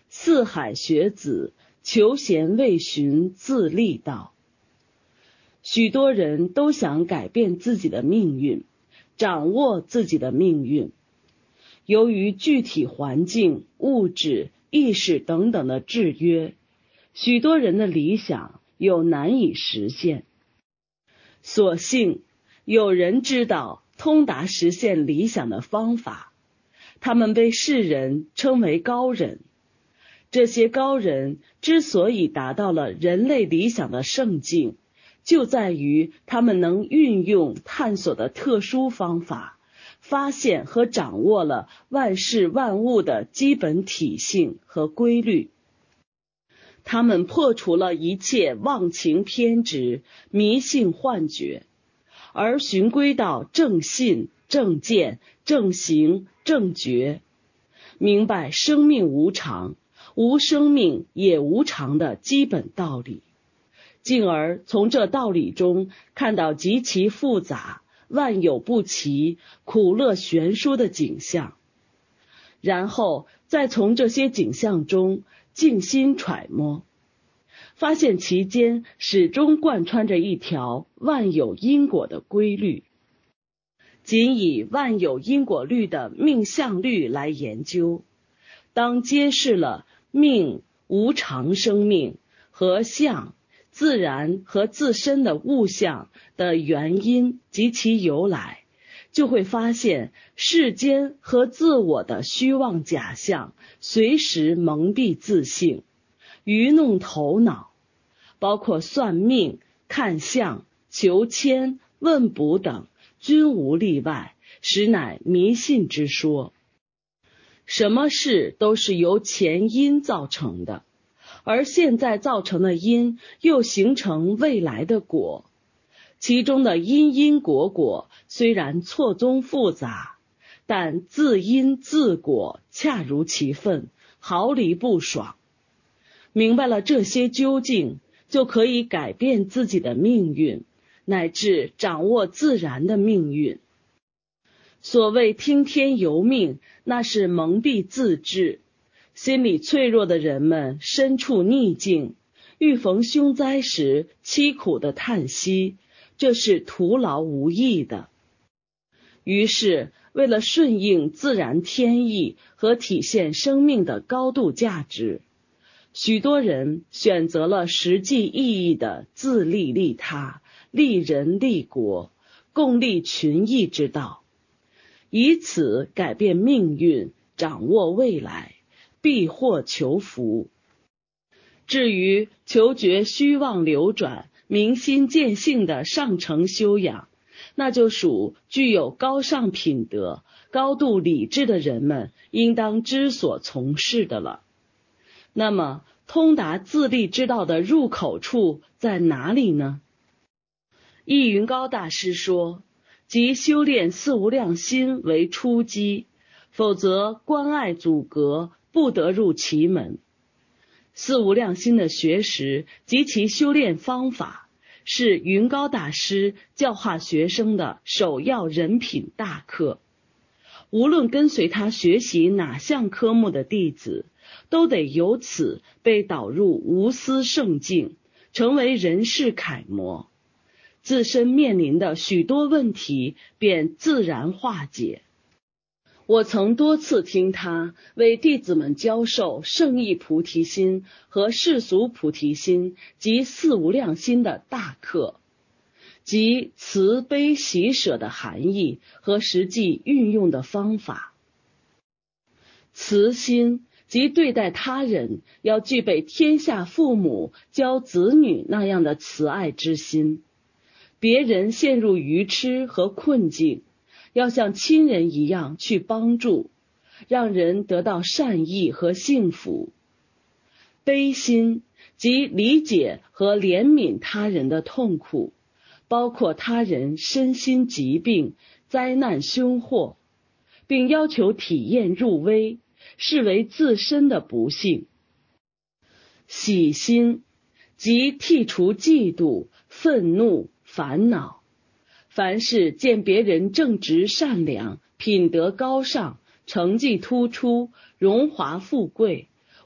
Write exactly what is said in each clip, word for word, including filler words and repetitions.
四海学子，求贤未寻自立道。许多人都想改变自己的命运，掌握自己的命运。由于具体环境、物质、意识等等的制约，许多人的理想又难以实现。所幸有人知道通达实现理想的方法，他们被世人称为高人。这些高人之所以达到了人类理想的圣境，就在于他们能运用探索的特殊方法，发现和掌握了万事万物的基本体性和规律。他们破除了一切妄情偏执、迷信幻觉，而循归到正信、正见、正行、正觉，明白生命无常，无生命也无常的基本道理，进而从这道理中看到极其复杂、万有不齐、苦乐悬殊的景象，然后再从这些景象中静心揣摩，发现其间始终贯穿着一条万有因果的规律。仅以万有因果律的命相律来研究，当揭示了命、无常生命和相、自然和自身的物象的原因及其由来，就会发现世间和自我的虚妄假象随时蒙蔽自性，愚弄头脑，包括算命、看相、求签、问卜等，均无例外，实乃迷信之说。什么事都是由前因造成的，而现在造成的因又形成未来的果，其中的因因果果虽然错综复杂，但自因自果恰如其分，毫厘不爽。明白了这些究竟，就可以改变自己的命运，乃至掌握自然的命运。所谓听天由命，那是蒙蔽自智。心理脆弱的人们身处逆境，遇逢凶灾时凄苦的叹息，这是徒劳无益的。于是为了顺应自然天意和体现生命的高度价值，许多人选择了实际意义的自利利他、利人利国、共利群益之道，以此改变命运，掌握未来，避祸求福。至于求觉虚妄流转、明心见性的上乘修养，那就属具有高尚品德、高度理智的人们应当知所从事的了。那么通达自利之道的入口处在哪里呢？易云高大师说，即修炼四无量心为初机，否则关爱阻隔，不得入其门。四无量心的学识及其修炼方法，是云高大师教化学生的首要人品大课。无论跟随他学习哪项科目的弟子，都得由此被导入无私圣境，成为人世楷模，自身面临的许多问题便自然化解。我曾多次听他为弟子们教授圣意菩提心和世俗菩提心及四无量心的大课，即慈悲喜舍的含义和实际运用的方法。慈心即对待他人要具备天下父母教子女那样的慈爱之心，别人陷入愚痴和困境，要像亲人一样去帮助，让人得到善意和幸福。悲心即理解和怜悯他人的痛苦，包括他人身心疾病、灾难凶祸，并要求体验入微，视为自身的不幸。喜心即剔除嫉妒、愤怒、烦恼，凡是见别人正直善良、品德高尚、成绩突出、荣华富贵，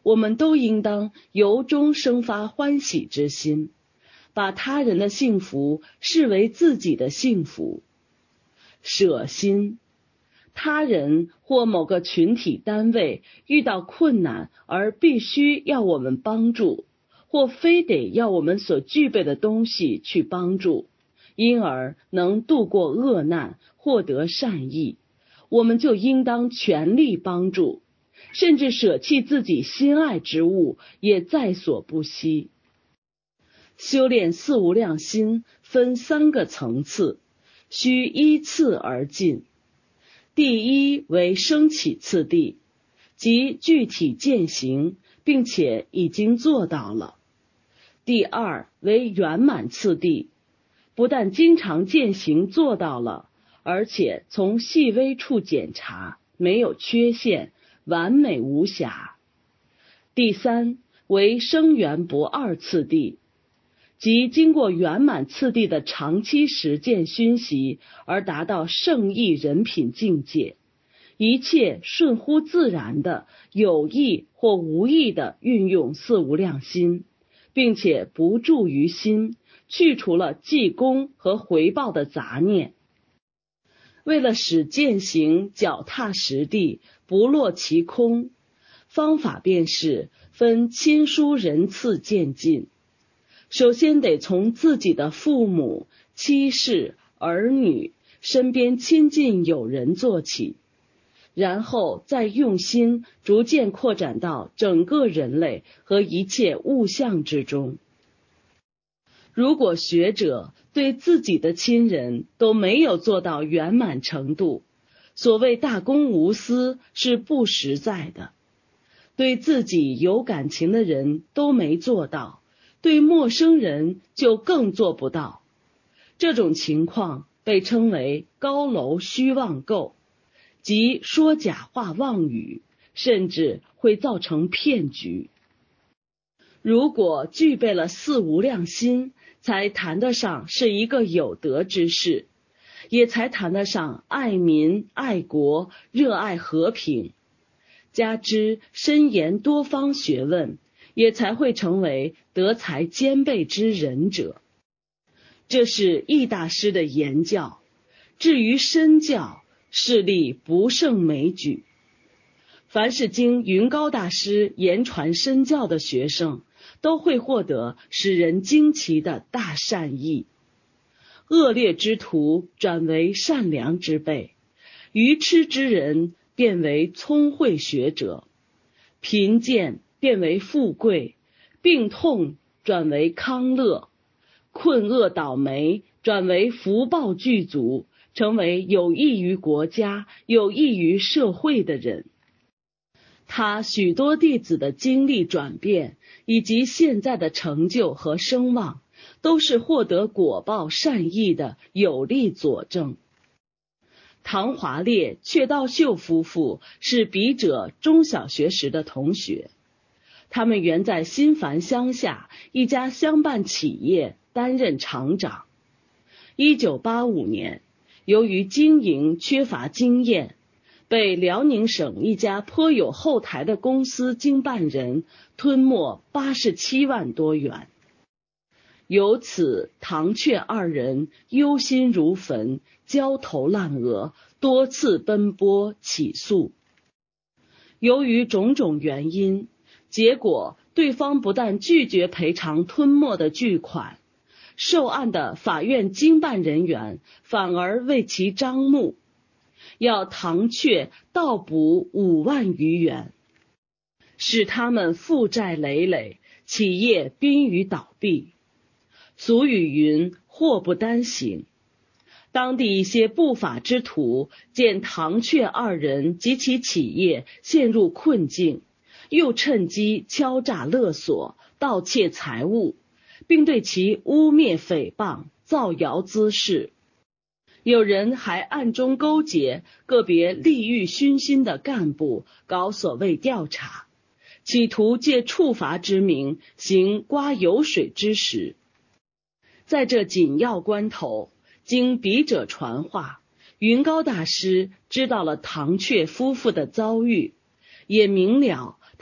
我们都应当由衷生发欢喜之心，把他人的幸福视为自己的幸福。舍心，他人或某个群体单位遇到困难而必须要我们帮助，或非得要我们所具备的东西去帮助，因而能度过恶难，获得善意，我们就应当全力帮助，甚至舍弃自己心爱之物也在所不惜。修炼四无量心分三个层次，需依次而进。第一为升起次第，即具体践行，并且已经做到了。第二为圆满次第，不但经常践行做到了，而且从细微处检查，没有缺陷，完美无瑕。第三为生圆不二次第，即经过圆满次第的长期实践熏习而达到圣意人品境界，一切顺乎自然的有意或无意的运用四无量心，并且不住于心，去除了记功和回报的杂念。为了使践行脚踏实地，不落其空，方法便是分亲疏人次渐进。首先得从自己的父母、妻室、儿女、身边亲近友人做起，然后再用心逐渐扩展到整个人类和一切物象之中。如果学者对自己的亲人都没有做到圆满程度，所谓大公无私是不实在的。对自己有感情的人都没做到，对陌生人就更做不到。这种情况被称为高楼虚妄构，即说假话妄语，甚至会造成骗局。如果具备了四无量心，才谈得上是一个有德之士，也才谈得上爱民、爱国、热爱和平，加之深研多方学问，也才会成为德才兼备之人者。这是易大师的言教。至于身教，事例不胜枚举。凡是经云高大师言传身教的学生，都会获得使人惊奇的大善意。恶劣之徒转为善良之辈，愚痴之人变为聪慧学者，贫贱变为富贵，病痛转为康乐，困厄倒霉转为福报具足，成为有益于国家、有益于社会的人。他许多弟子的经历转变，以及现在的成就和声望，都是获得果报善意的有力佐证。唐华烈、阙道秀夫妇是笔者中小学时的同学，他们原在新繁乡下一家乡办企业担任厂长。一九八五年，由于经营缺乏经验，被辽宁省一家颇有后台的公司经办人吞没八十七万多元。由此，唐阙二人忧心如焚，焦头烂额，多次奔波起诉。由于种种原因，结果对方不但拒绝赔偿吞没的巨款，受案的法院经办人员反而为其张目，要唐阙倒补五万余元，使他们负债累累，企业濒于倒闭。俗语云：祸不单行。当地一些不法之徒见唐阙二人及其企业陷入困境，又趁机敲诈勒索、盗窃财物，并对其污蔑诽谤、造谣滋事。有人还暗中勾结个别利欲熏心的干部，搞所谓调查，企图借处罚之名行刮油水之实。在这紧要关头，经笔者传话，云高大师知道了唐阙夫妇的遭遇，也明了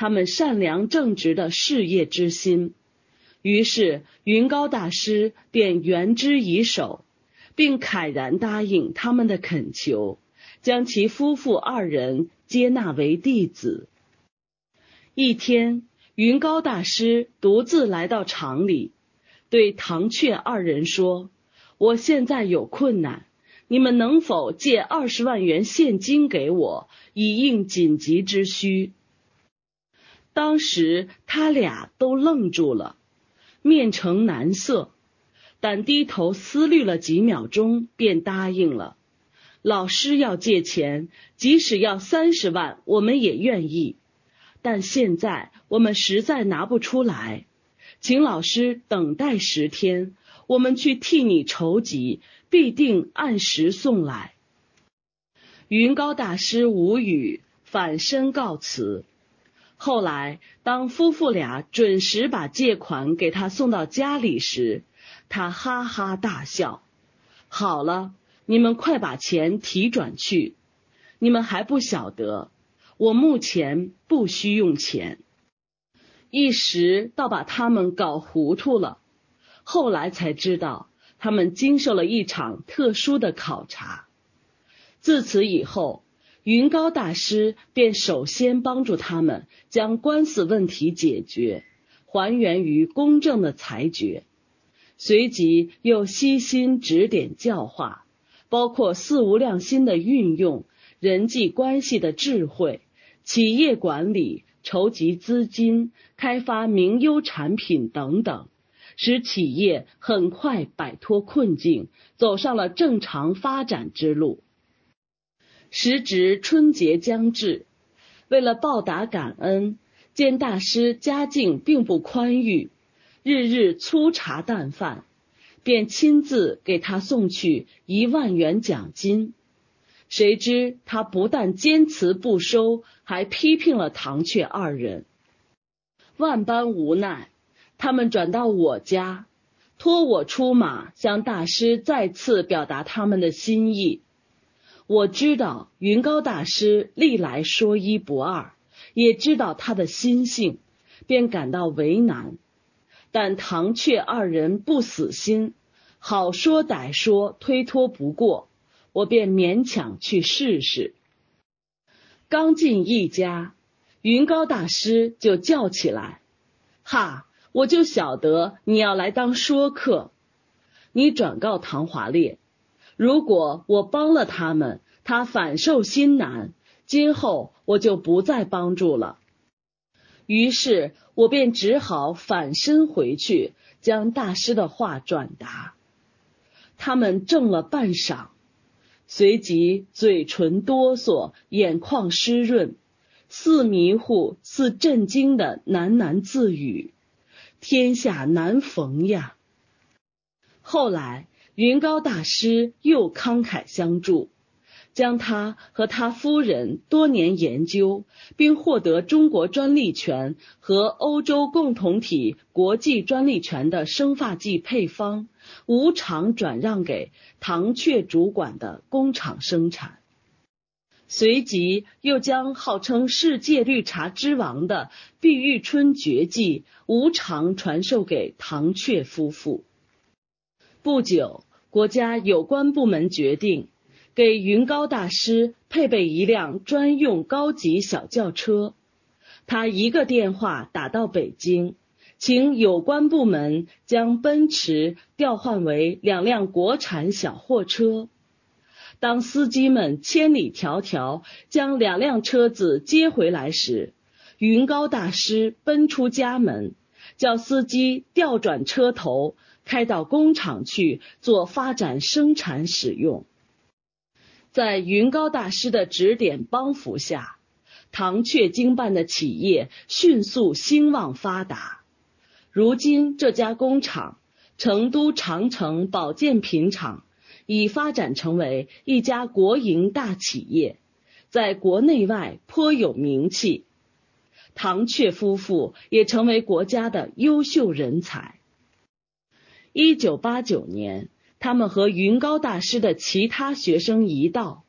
他们善良正直的事业之心。于是云高大师便援之以手，并慨然答应他们的恳求，将其夫妇二人接纳为弟子。一天，云高大师独自来到厂里，对唐阙二人说：我现在有困难，你们能否借二十万元现金给我，以应紧急之需？当时他俩都愣住了，面呈难色，但低头思虑了几秒钟，便答应了。老师要借钱，即使要三十万，我们也愿意，但现在我们实在拿不出来，请老师等待十天，我们去替你筹集，必定按时送来。云高大师无语，反身告辞。后来当夫妇俩准时把借款给他送到家里时，他哈哈大笑：好了，你们快把钱提转去，你们还不晓得，我目前不需用钱。一时倒把他们搞糊涂了，后来才知道他们经受了一场特殊的考察。自此以后，云高大师便首先帮助他们将官司问题解决，还原于公正的裁决，随即又悉心指点教化，包括四无量心的运用、人际关系的智慧、企业管理、筹集资金、开发名优产品等等，使企业很快摆脱困境，走上了正常发展之路。时值春节将至，为了报答感恩，见大师家境并不宽裕，日日粗茶淡饭，便亲自给他送去一万元奖金。谁知他不但坚持不收，还批评了唐阙二人。万般无奈，他们转到我家，托我出马，向大师再次表达他们的心意。我知道云高大师历来说一不二，也知道他的心性，便感到为难。但唐阙二人不死心，好说歹说，推脱不过，我便勉强去试试。刚进一家，云高大师就叫起来：哈，我就晓得你要来当说客。你转告唐华烈，如果我帮了他们，他反受心难，今后我就不再帮助了。于是我便只好反身回去，将大师的话转达。他们怔了半晌，随即嘴唇哆嗦，眼眶湿润，似迷糊似震惊的喃喃自语：天下难逢呀。后来云高大师又慷慨相助，将他和他夫人多年研究并获得中国专利权和欧洲共同体国际专利权的生发剂配方无偿转让给唐阙主管的工厂生产，随即又将号称世界绿茶之王的碧玉春绝技无偿传授给唐阙夫妇。不久，国家有关部门决定给云高大师配备一辆专用高级小轿车，他一个电话打到北京，请有关部门将奔驰调换为两辆国产小货车。当司机们千里迢迢将两辆车子接回来时，云高大师奔出家门，叫司机调转车头，开到工厂去做发展生产使用。在云高大师的指点帮扶下，唐阙经办的企业迅速兴旺发达。如今这家工厂，成都长城保健品厂，已发展成为一家国营大企业，在国内外颇有名气。唐阙夫妇也成为国家的优秀人才。一九八九年，他们和云高大师的其他学生一道，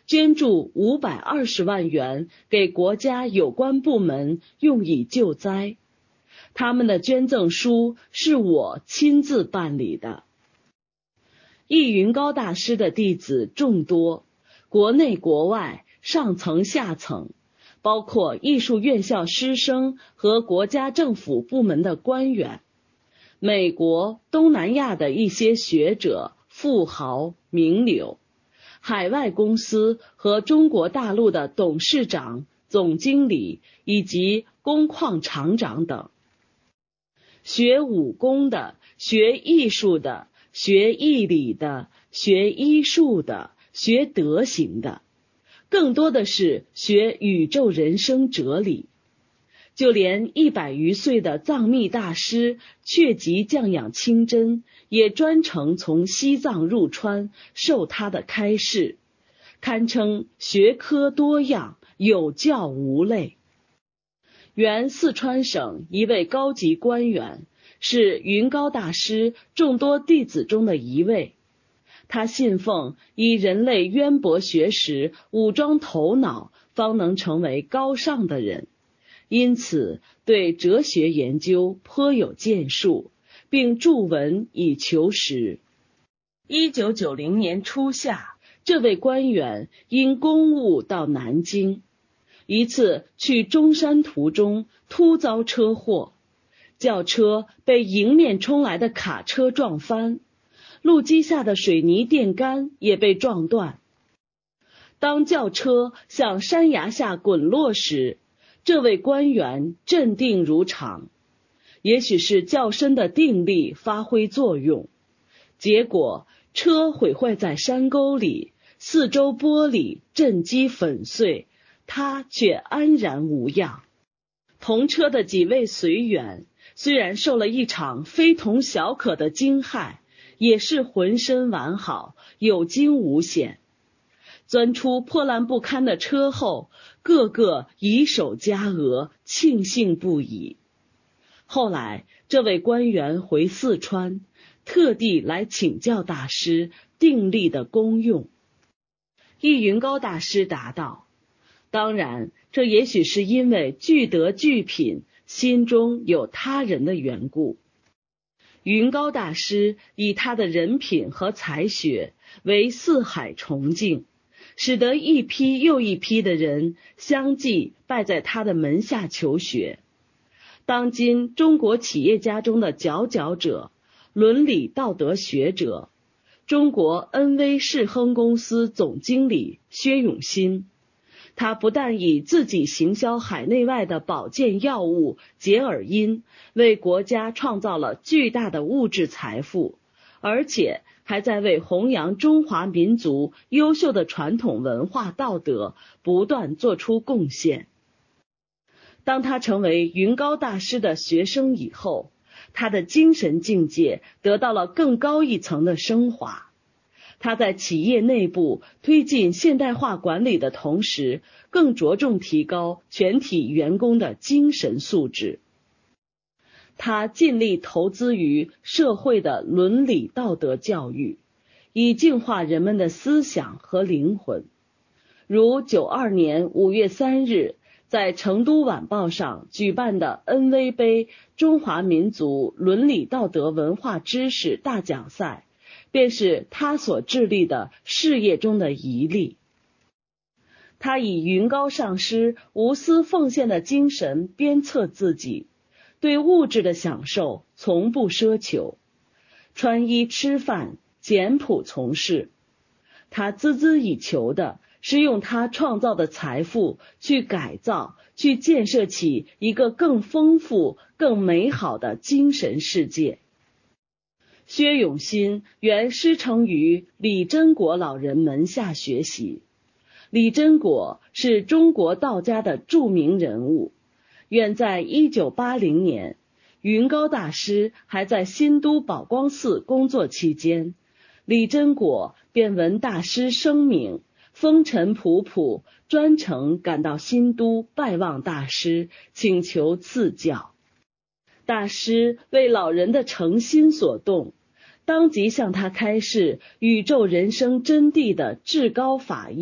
捐助五百二十万元给国家有关部门用以救灾。他们的捐赠书是我亲自办理的。易云高大师的弟子众多，国内国外，上层下层，包括艺术院校师生和国家政府部门的官员，美国、东南亚的一些学者、富豪、名流，海外公司和中国大陆的董事长、总经理以及工矿厂长等。学武功的，学艺术的，学义理的，学医术的，学德行的，更多的是学宇宙人生哲理。就连一百余岁的藏密大师确疾降养清真，也专程从西藏入川受他的开示，堪称学科多样，有教无类。原四川省一位高级官员，是云高大师众多弟子中的一位。他信奉以人类渊博学识武装头脑，方能成为高尚的人，因此对哲学研究颇有建树，并著文以求实。一九九零年初夏，这位官员因公务到南京，一次去中山途中突遭车祸，轿车被迎面冲来的卡车撞翻，路基下的水泥电杆也被撞断。当轿车向山崖下滚落时，这位官员镇定如常，也许是较深的定力发挥作用，结果车毁坏在山沟里，四周玻璃震击粉碎，他却安然无恙。同车的几位随员虽然受了一场非同小可的惊骇，也是浑身完好，有惊无险。钻出破烂不堪的车后，个个以手夹额，庆幸不已。后来这位官员回四川，特地来请教大师定力的功用。易云高大师答道：当然，这也许是因为具德具品，心中有他人的缘故。云高大师以他的人品和才学为四海崇敬，使得一批又一批的人相继拜在他的门下求学。当今中国企业家中的佼佼者，伦理道德学者，中国恩威世亨公司总经理薛永新，他不但以自己行销海内外的保健药物洁尔因为国家创造了巨大的物质财富，而且还在为弘扬中华民族优秀的传统文化道德不断做出贡献。当他成为云高大师的学生以后，他的精神境界得到了更高一层的升华。他在企业内部推进现代化管理的同时，更着重提高全体员工的精神素质。他尽力投资于社会的伦理道德教育，以净化人们的思想和灵魂。如九二年五月三日在成都晚报上举办的恩威杯中华民族伦理道德文化知识大奖赛，便是他所致力的事业中的一例。他以云高上师无私奉献的精神鞭策自己，对物质的享受从不奢求，穿衣吃饭简朴从事。他孜孜以求的是用他创造的财富去改造，去建设起一个更丰富、更美好的精神世界。薛永新原师承于李真果老人门下学习。李真果是中国道家的著名人物，远在一九八零年，云高大师还在新都宝光寺工作期间，李真果便闻大师声名，风尘仆仆，专程赶到新都拜望大师，请求赐教。大师为老人的诚心所动，当即向他开示宇宙人生真谛的至高法义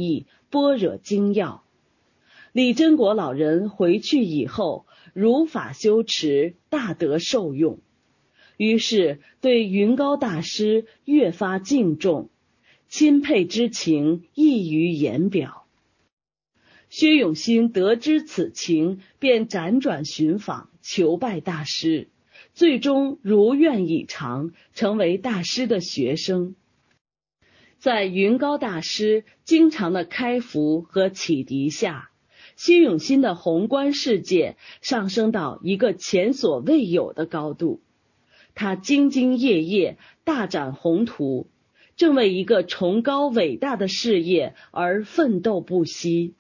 般若精要。李真国老人回去以后，如法修持，大得受用，于是对云高大师越发敬重，钦佩之情溢于言表。薛永兴得知此情，便辗转寻访，求拜大师，最终如愿以偿，成为大师的学生。在云高大师经常的开示和启迪下，薛永兴的宏观世界上升到一个前所未有的高度。他兢兢业业，大展宏图，正为一个崇高伟大的事业而奋斗不息。